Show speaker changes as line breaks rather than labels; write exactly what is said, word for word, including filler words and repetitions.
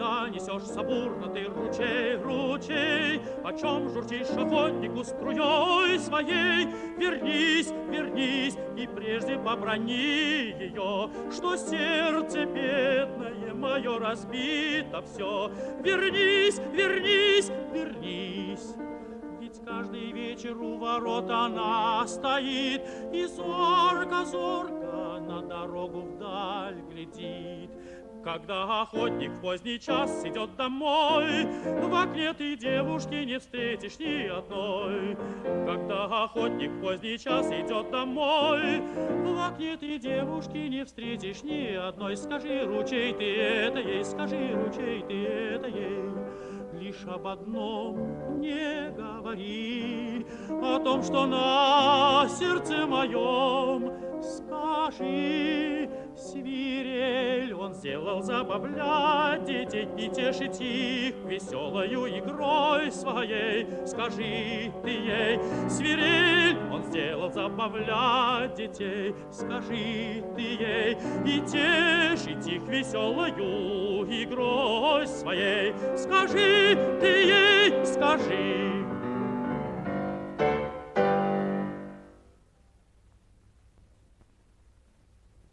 когда несешься бурно ты ручей, ручей, о чем журчишь охотнику струей своей? Вернись, вернись, и прежде побрани ее, что сердце бедное мое разбито все. Вернись, вернись, вернись. Ведь каждый вечер у ворот она стоит и зорко-зорко на дорогу вдаль глядит. Когда охотник в поздний час идет домой, в окне ты девушки не встретишь ни одной. Когда охотник в поздний час идет домой, в окне ты девушки не встретишь ни одной. Скажи, ручей, ты это ей, скажи, ручей, ты это ей. Лишь об одном не говори, о том, что на сердце моем. Скажи, свирель он сделал забавлять детей и тешить их веселою игрой своей. Скажи ты ей, свирель он сделал забавлять детей. Скажи ты ей, и тешить их веселою игрой своей. Скажи ты ей, скажи.